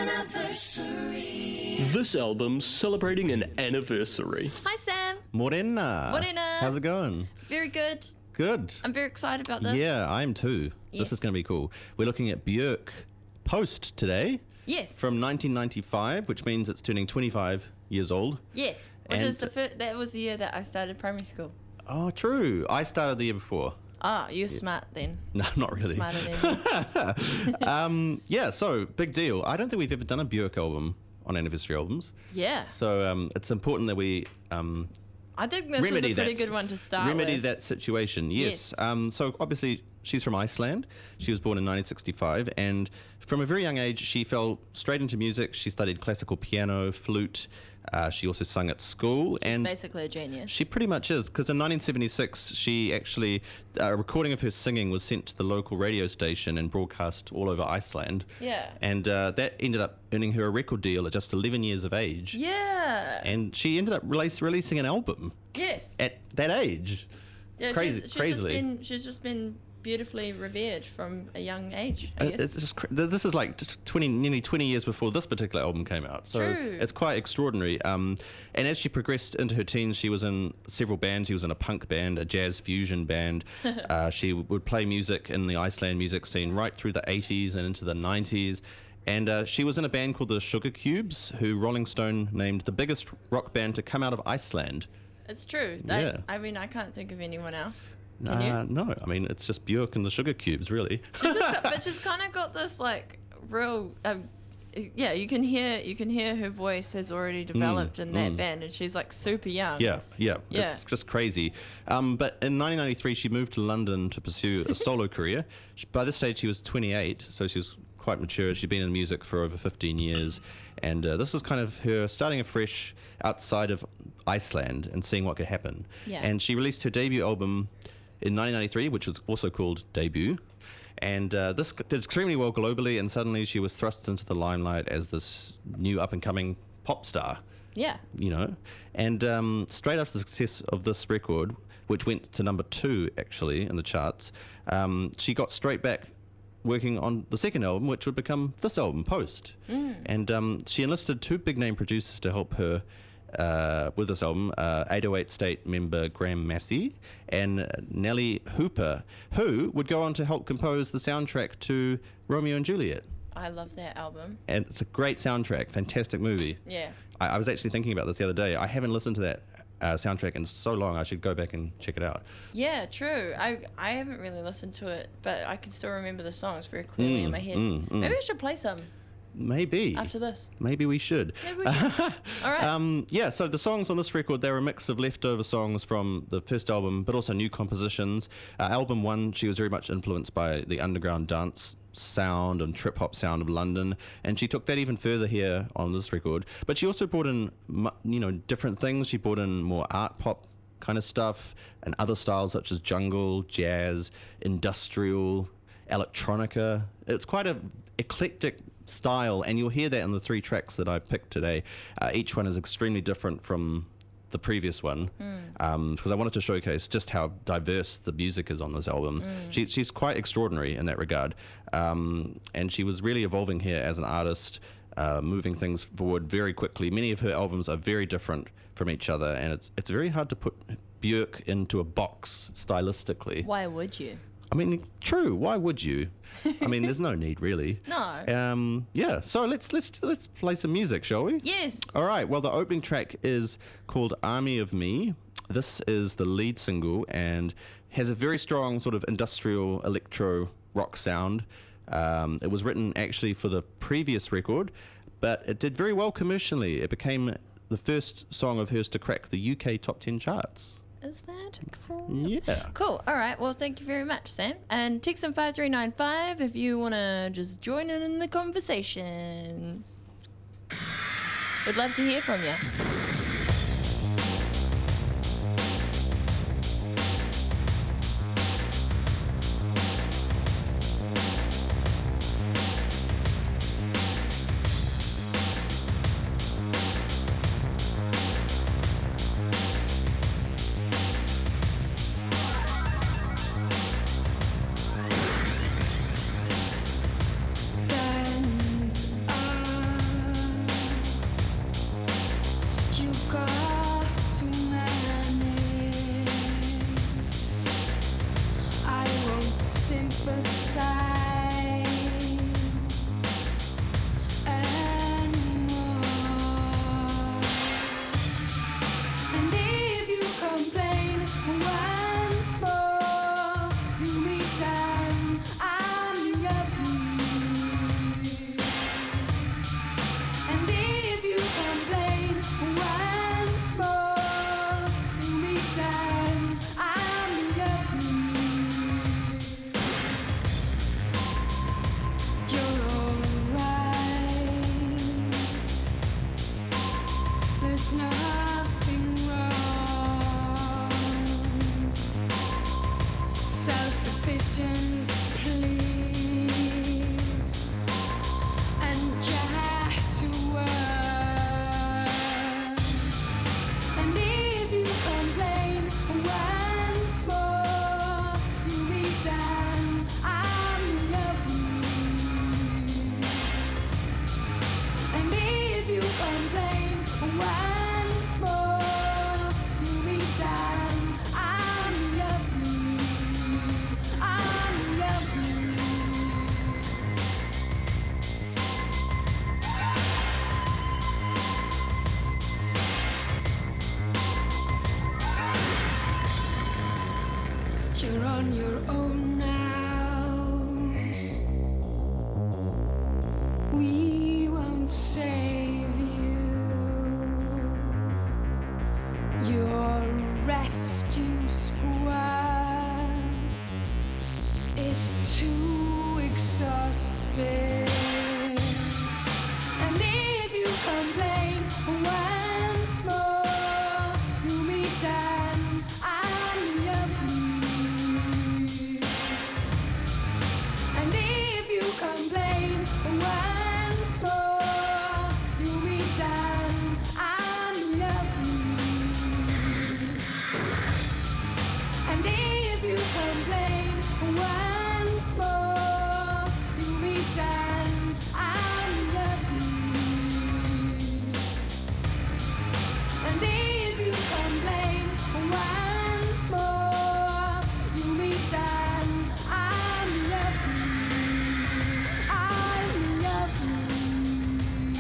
This album's celebrating an anniversary. Hi, Sam. Morena. Morena. How's it going? Very good. Good. I'm very excited about this. Yeah, I am too. Yes. This is going to be cool. We're looking at Björk Post today. Yes. From 1995, which means it's turning 25 years old. Yes. Which And- is that was the year that I started primary school. Oh, true. I started the year before. Ah, you're smart then. No, not really. Smarter than me. Yeah, so big deal. I don't think we've ever done a Björk album on anniversary albums. Yeah. So it's important that we I think this is remedy a pretty that good one to start remedy with. that situation. Yes. Yes. So obviously she's from Iceland. She was born in 1965, and from a very young age she fell straight into music. She studied classical piano, flute. She also sung at school, and Basically a genius. she pretty much is, because in 1976 she actually a recording of her singing was sent to the local radio station and broadcast all over Iceland. Yeah. And that ended up earning her a record deal at just 11 years of age. Yeah. And she ended up releasing an album Yes. at that age. Yeah, crazily. she's just been beautifully revered from a young age, I guess. It's just, this is like nearly 20 years before this particular album came out. So True. it's quite extraordinary. And as she progressed into her teens, she was in several bands. She was in a punk band, a jazz fusion band. She would play music in the Iceland music scene right through the 80s and into the 90s. And she was in a band called the Sugar Cubes, who Rolling Stone named the biggest rock band to come out of Iceland. It's true. Yeah. I mean, I can't think of anyone else. Can you? No, I mean, it's just Björk and the Sugar Cubes, really. But she's kind of got this like real. Yeah, you can hear her voice has already developed in that band, and she's like super young. Yeah. Yeah. It's just crazy. But in 1993, she moved to London to pursue a solo career. By this stage, she was 28, so she was quite mature. She'd been in music for over 15 years. And this is kind of her starting afresh outside of Iceland and seeing what could happen. Yeah. And she released her debut album in 1993, which was also called Debut. And this did extremely well globally, and suddenly she was thrust into the limelight as this new up-and-coming pop star. Yeah. You know, and straight after the success of this record, which went to number 2 actually in the charts, she got straight back working on the second album, which would become this album, Post. And she enlisted 2 big name producers to help her with this album, 808 State member Graham Massey and Nellie Hooper, who would go on to help compose the soundtrack to Romeo and Juliet. I love that album. And it's a great soundtrack, fantastic movie. Yeah. I was actually thinking about this the other day. I haven't listened to that soundtrack in so long. I should go back and check it out. Yeah, true. I haven't really listened to it, but I can still remember the songs very clearly in my head. Maybe I should play some Maybe. after this. Maybe we should. Maybe we should. All right. Yeah, so the songs on this record, they're a mix of leftover songs from the first album, but also new compositions. Album 1, she was very much influenced by the underground dance sound and trip-hop sound of London, and she took that even further here on this record. But she also brought in, different things. She brought in more art pop kind of stuff and other styles such as jungle, jazz, industrial, electronica. It's quite a eclectic style, and you'll hear that in the 3 tracks that I picked today. Each one is extremely different from the previous one, because I wanted to showcase just how diverse the music is on this album. She's quite extraordinary in that regard, and she was really evolving here as an artist, moving things forward very quickly. Many of her albums are very different from each other, and it's very hard to put Björk into a box stylistically. Why would you? I mean, true. Why would you? I mean, there's no need, really. No. Yeah. So let's play some music, shall we? Yes. All right. Well, the opening track is called "Army of Me." This is the lead single and has a very strong sort of industrial electro rock sound. It was written actually for the previous record, but it did very well commercially. It became the first song of hers to crack the UK top 10 charts. Is that cool? Yeah. Cool. All right. Well, thank you very much, Sam. And text in 5395 if you want to just join in the conversation. We'd love to hear from you. Stand up. too exhausted. And if you complain once more, you'll be done. I'm your flea. And if you complain once more, you'll be done. I'm your flea. And if you complain once more, you'll be done. I'm your flea. And if you complain once more, you'll be done. I'm your flea. I'm your flea.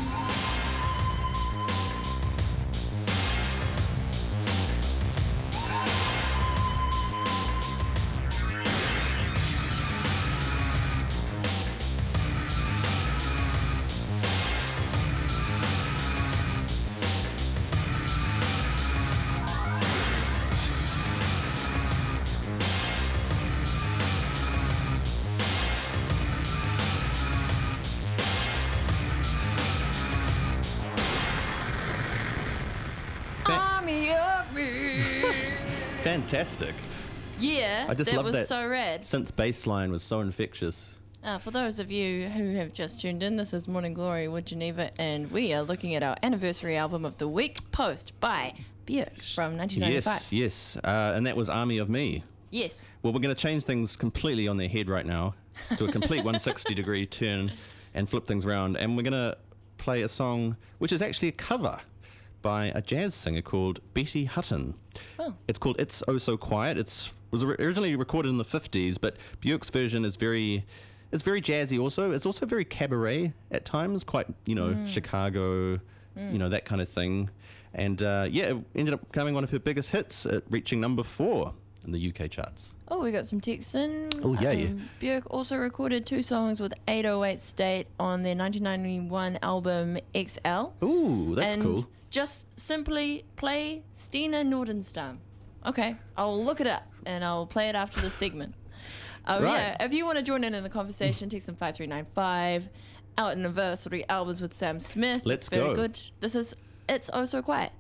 Army of me. Fantastic. Yeah, I just that love was that. so rad. Synth bass line was so infectious. For those of you who have just tuned in, this is Morning Glory with Geneva, and we are looking at our anniversary album of the week, Post by Björk from 1995. Yes. And that was Army of Me. Yes. Well, we're going to change things completely on their head right now to a complete 160-degree turn and flip things around. And we're going to play a song which is actually a cover by a jazz singer called Betty Hutton. Oh. It's called It's Oh So Quiet. It was originally recorded in the 50s, but Björk's version is it's very jazzy also. It's also very cabaret at times, quite, Chicago, that kind of thing. And it ended up becoming one of her biggest hits, reaching number 4 in the UK charts. Oh, we got some texts in. Oh, yay. Björk also recorded 2 songs with 808 State on their 1991 album XL. Ooh, that's and cool. Just simply play Stina Nordenstam. Okay, I'll look it up and I'll play it after this segment. Oh, Right. yeah, if you want to join in the conversation, text them 5395. Our anniversary albums with Sam Smith. Let's Very go. good. This is It's Oh So Quiet.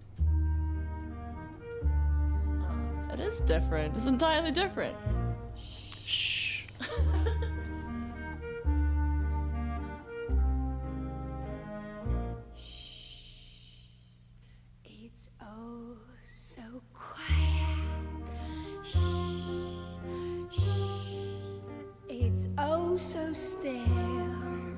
It is different. It's entirely different. Shh. It's oh so quiet. Shh, shh. It's oh so still.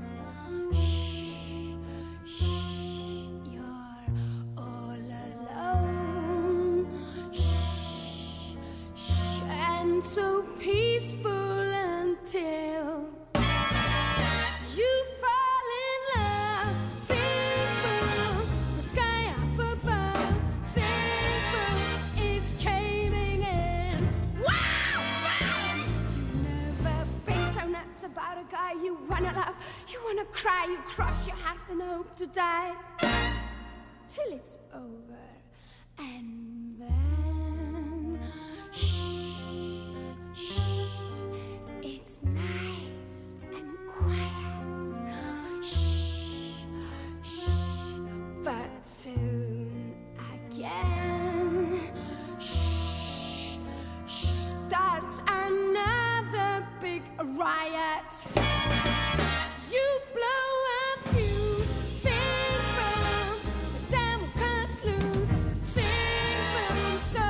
Shh, shh. You're all alone. Shh, shh. And so peaceful until you fall in love. Simple, the sky up above. Simple is caving in. Wow, wow. You've never been so nuts about a guy you wanna love. You wanna cry, you cross your heart and hope to die till it's over. And then shh, shh. It's nice and quiet. Shh, shh. But soon again, shh, shh. Starts another big riot. You blow a fuse. Simple, the devil cuts loose. Simple, so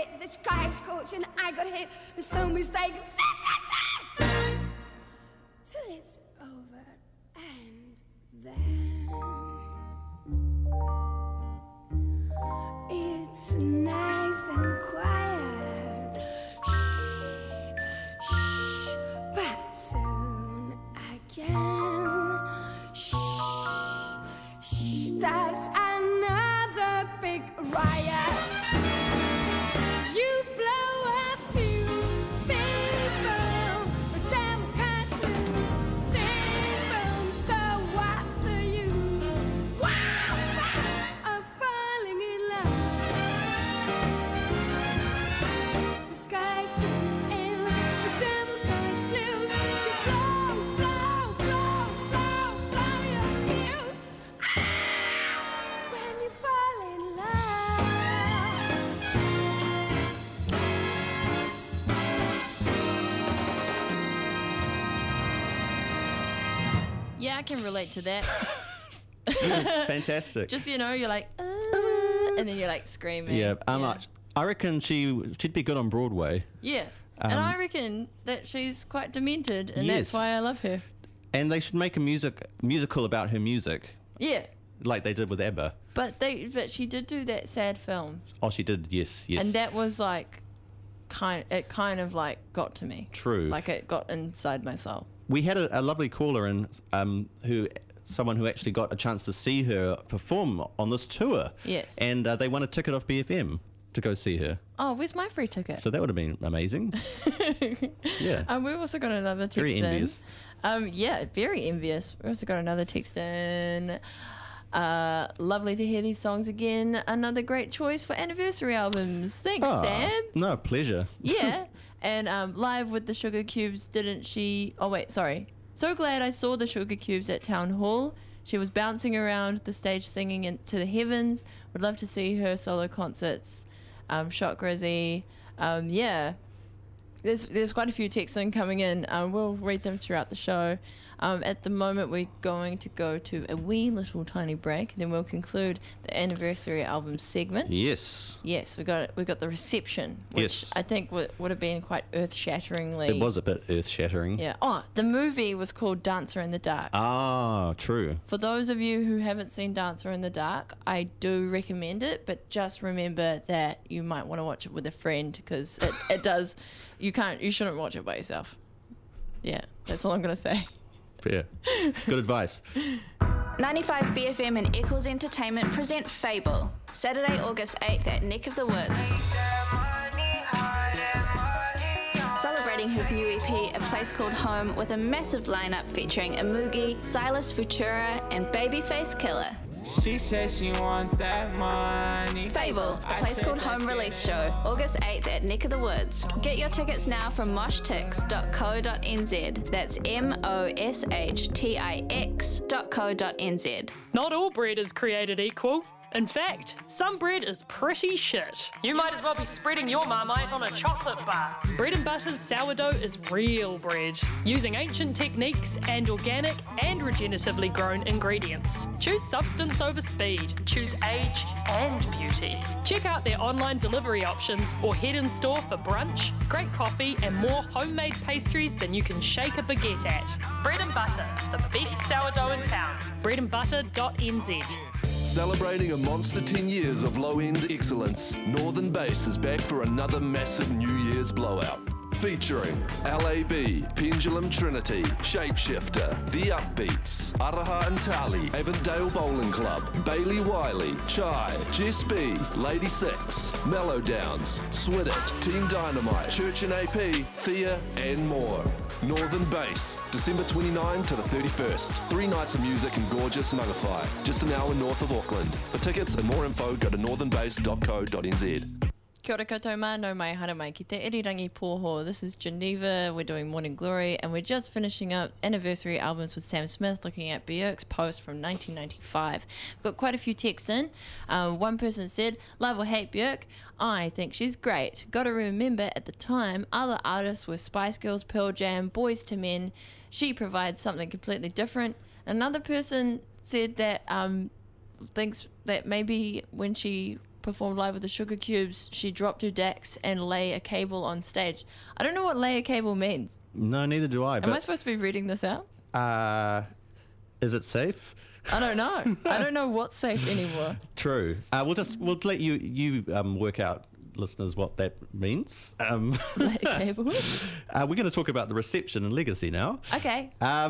hit, the sky is scorching, I got hit, there's no mistake, this is it! Till it's over, and then it's nice and quiet, shh, shh, but soon again, shh, starts another big riot. You blow a fuse, sing boom, the devil cuts loose, sing boom, so what's the use? Wow, of falling in love. The sky keeps in, the devil cuts loose, you blow, blow, blow, blow, blow your fuse. When you fall in love. Yeah, I can relate to that. Fantastic. Just, you're like, and then you're like screaming. yeah, I reckon she'd be good on Broadway. Yeah. And I reckon that she's quite demented, and Yes. that's why I love her. And they should make a musical about her music, Yeah. like they did with ABBA. But she did do that sad film, Oh, she did. Yes. and that was like, it kind of like got to me. True. Like it got inside my soul. We had a lovely caller in, someone who actually got a chance to see her perform on this tour. Yes. And they won a ticket off BFM to go see her. Oh, where's my free ticket? So that would have been amazing. Yeah. We've also got another text Very in. envious. Yeah, very envious. We also got another text in. Lovely to hear these songs again. Another great choice for anniversary albums. Thanks, Ah, Sam. No, pleasure. Yeah. And live with the Sugar Cubes, didn't she? Oh, wait, sorry. So glad I saw the Sugar Cubes at Town Hall. She was bouncing around the stage singing into the heavens. Would love to see her solo concerts. Shock Grizzy. Yeah. There's quite a few texts in coming in. We'll read them throughout the show. At the moment, we're going to go to a wee little tiny break, and then we'll conclude the anniversary album segment. Yes. Yes, we got the reception, which Yes. I think would have been quite earth-shatteringly. It was a bit earth-shattering. Yeah. Oh, the movie was called Dancer in the Dark. Ah, true. For those of you who haven't seen Dancer in the Dark, I do recommend it, but just remember that you might want to watch it with a friend because it does. You shouldn't watch it by yourself. Yeah, that's all I'm gonna say. Yeah. Good advice. 95 BFM and Eccles Entertainment present Fable, Saturday, August 8th at Neck of the Woods. Celebrating his new EP, A Place Called Home, with a massive lineup featuring Imugi, Silas Futura, and Babyface Killer. She says she want that money. Fable, A Place Called Home release show, August 8th at Neck of the Woods. Get your tickets now from moshtix.co.nz. That's MOSHTIX.co.nz. Not all bread is created equal. In fact, some bread is pretty shit. You might as well be spreading your Marmite on a chocolate bar. Bread and Butter's sourdough is real bread, using ancient techniques and organic and regeneratively grown ingredients. Choose substance over speed. Choose age and beauty. Check out their online delivery options or head in store for brunch, great coffee, and more homemade pastries than you can shake a baguette at. Bread and Butter, the best sourdough in town. breadandbutter.nz. Celebrating a monster 10 years of low-end excellence, Northern Bass is back for another massive New Year's blowout. Featuring LAB, Pendulum Trinity, Shapeshifter, The Upbeats, Araha and Tali, Avondale Bowling Club, Bailey Wiley, Chai, Jess B, Lady Six, Mellow Downs, Swidit, Team Dynamite, Church and AP, Thea, and more. Northern Bass, December 29 to the 31st. 3 nights of music in gorgeous Mugafai, just an hour north of Auckland. For tickets and more info, go to northernbass.co.nz. Kia ora koutou mā, no mai hara mai ki te irirangi pōho. This is Geneva, we're doing Morning Glory, and we're just finishing up anniversary albums with Sam Smith, looking at Björk's post from 1995. We've got quite a few texts in. One person said, love or hate Björk? I think she's great. Got to remember, at the time, other artists were Spice Girls, Pearl Jam, Boyz II Men. She provides something completely different. Another person said that thinks that maybe when she performed live with the Sugar Cubes, she dropped her DAX and lay a cable on stage. I don't know what lay a cable means. No, neither do I. Am I But supposed to be reading this out? is it safe? I don't know. I don't know what's safe anymore. True. We'll let you work out, listeners, what that means. Lay a cable. We're going to talk about the reception and legacy now. Okay.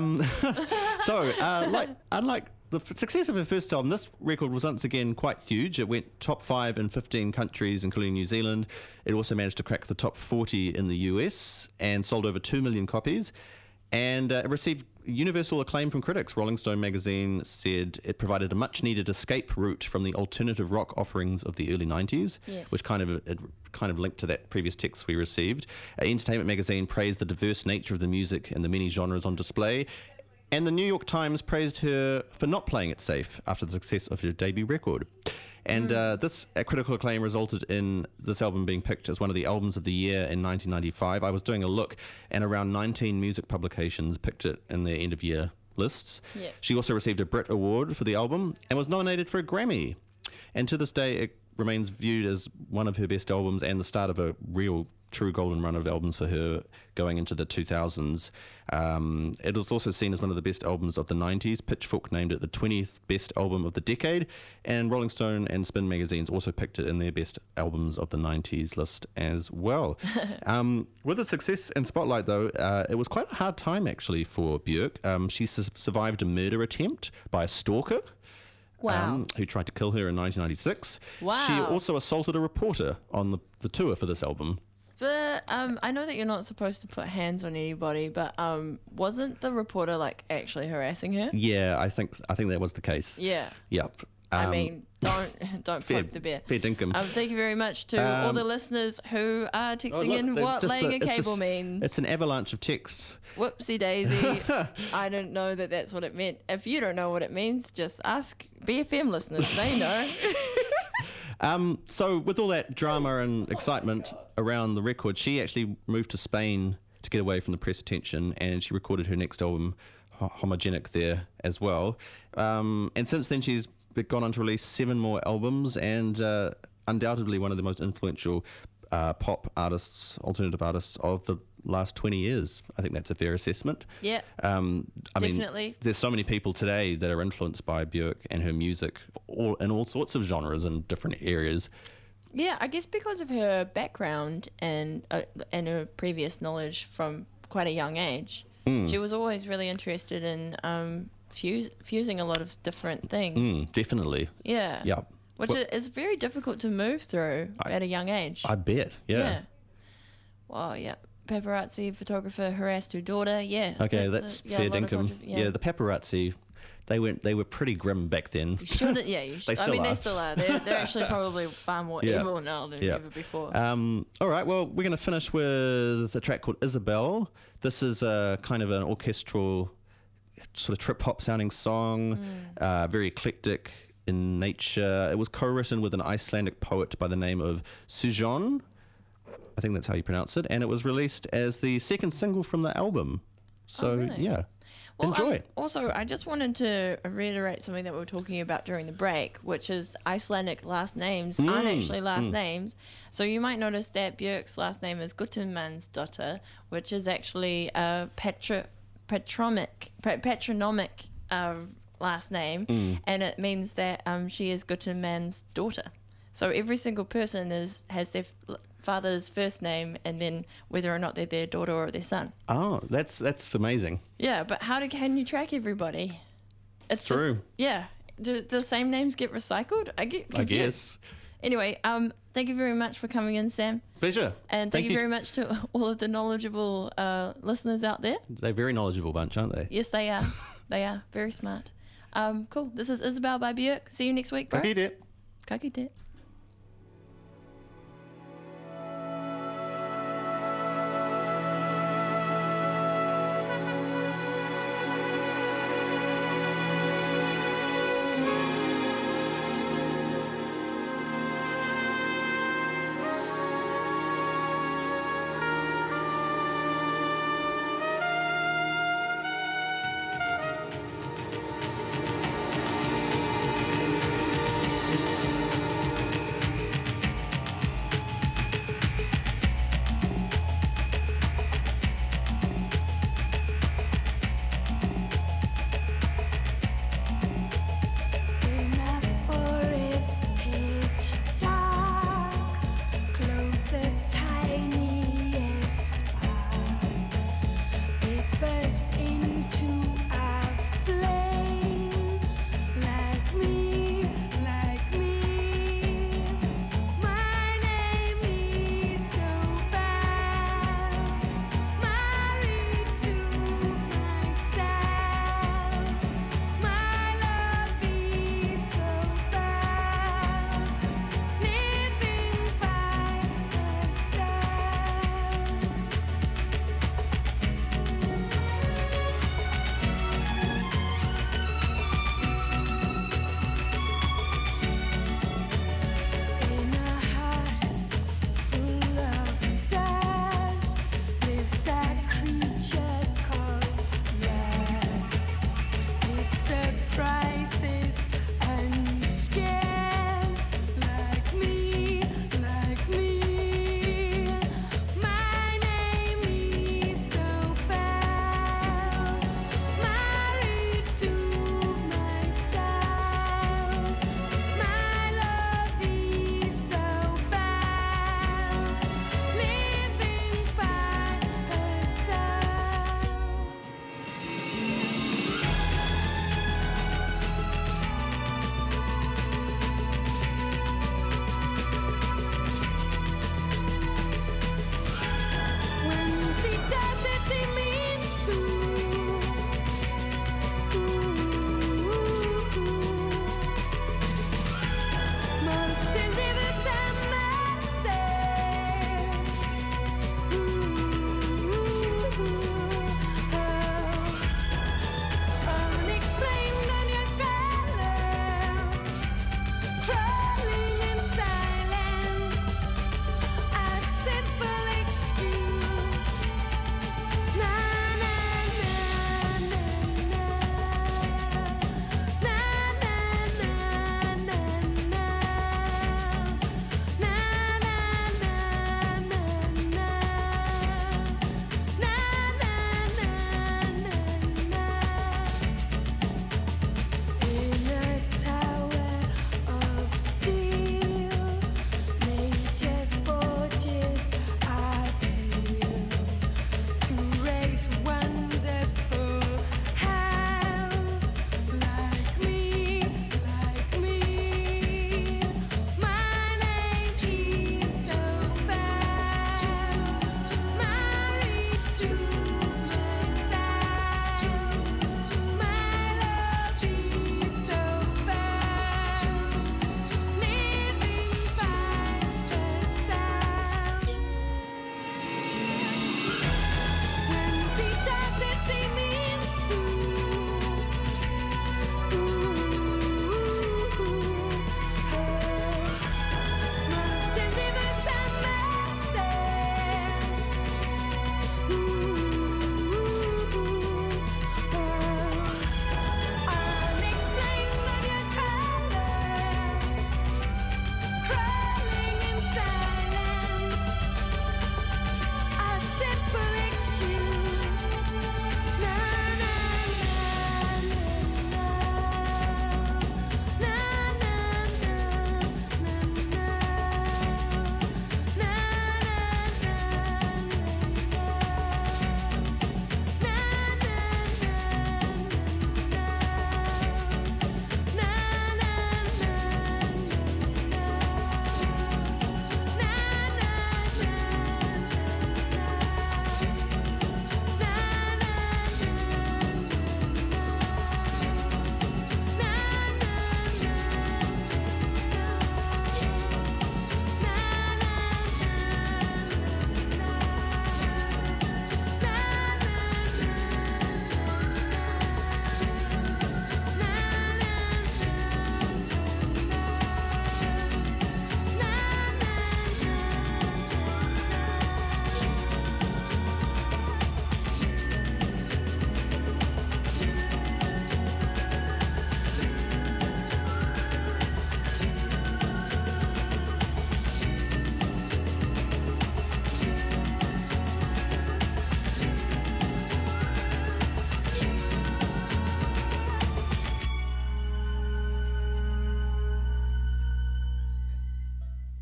Unlike the success of her first album, this record was once again quite huge. It went top 5 in 15 countries, including New Zealand. It also managed to crack the top 40 in the US and sold over 2 million copies. And it received universal acclaim from critics. Rolling Stone magazine said it provided a much-needed escape route from the alternative rock offerings of the early 90s, Yes. which kind of linked to that previous text we received. Entertainment magazine praised the diverse nature of the music and the many genres on display. And the New York Times praised her for not playing it safe after the success of her debut record. And this critical acclaim resulted in this album being picked as one of the albums of the year in 1995. I was doing a look, and around 19 music publications picked it in their end-of-year lists. Yes. She also received a Brit Award for the album and was nominated for a Grammy. And to this day, it remains viewed as one of her best albums and the start of a real true golden run of albums for her going into the 2000s. It was also seen as one of the best albums of the 90s. Pitchfork named it the 20th best album of the decade, and Rolling Stone and Spin magazines also picked it in their best albums of the 90s list as well. With its success and spotlight, though, it was quite a hard time actually for Björk. She survived a murder attempt by a stalker. Wow. Who tried to kill her in 1996. Wow. She also assaulted a reporter on the tour for this album. But I know that you're not supposed to put hands on anybody, but wasn't the reporter like actually harassing her? Yeah, I think that was the case. Yeah. Yep. I mean, don't fair, poke the bear. fair dinkum. Thank you very much to all the listeners who are texting look, in they're what just laying a it's cable just- means. It's an avalanche of texts. Whoopsie daisy. I didn't know that that's what it meant. If you don't know what it means, just ask BFM listeners. They know. So with all that drama and excitement around the record, she actually moved to Spain to get away from the press attention, and she recorded her next album, Homogenic, there as well. And since then, she's gone on to release 7 more albums, and undoubtedly one of the most influential pop artists, alternative artists of the last 20 years. I think that's a fair assessment. Yeah. I Definitely. mean, there's so many people today that are influenced by Björk and her music, in all sorts of genres and different areas. Yeah, I guess because of her background and her previous knowledge from quite a young age, she was always really interested in fusing a lot of different things. Definitely. Yeah. Yeah. Which is very difficult to move through at a young age. I bet. Yeah. Well, yeah. Paparazzi photographer harassed her daughter. Yeah. Okay, that's fair a lot of dinkum. Yeah, the paparazzi, they were pretty grim back then. You shouldn't. Yeah, you should. They I mean, still they are. still are. They're actually probably far more Yeah. evil now than Yeah. ever before. All right, well, we're going to finish with a track called Isabel. This is a kind of an orchestral, sort of trip-hop sounding song, very eclectic in nature. It was co-written with an Icelandic poet by the name of Sujon. I think that's how you pronounce it. And it was released as the second single from the album. So, really? yeah. Well, Enjoy it. Also, I just wanted to reiterate something that we were talking about during the break, which is Icelandic last names aren't actually last names. So you might notice that Björk's last name is Guttumansdóttir, which is actually a patronymic last name, and it means that she is Guttuman's daughter. So every single person has their father's first name, and then whether or not they're their daughter or their son. Oh, that's amazing. Yeah, but can you track everybody? It's True. Yeah. Do the same names get recycled? I get confused. I guess. Anyway, thank you very much for coming in, Sam. Pleasure. And thank you very much to all of the knowledgeable listeners out there. They're a very knowledgeable bunch, aren't they? Yes, they are. They are. Very smart. Cool. This is Isabel by Björk. See you next week, bro. Okay, dear. Ka kite.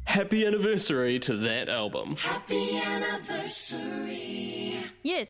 Happy anniversary to that album. Yes,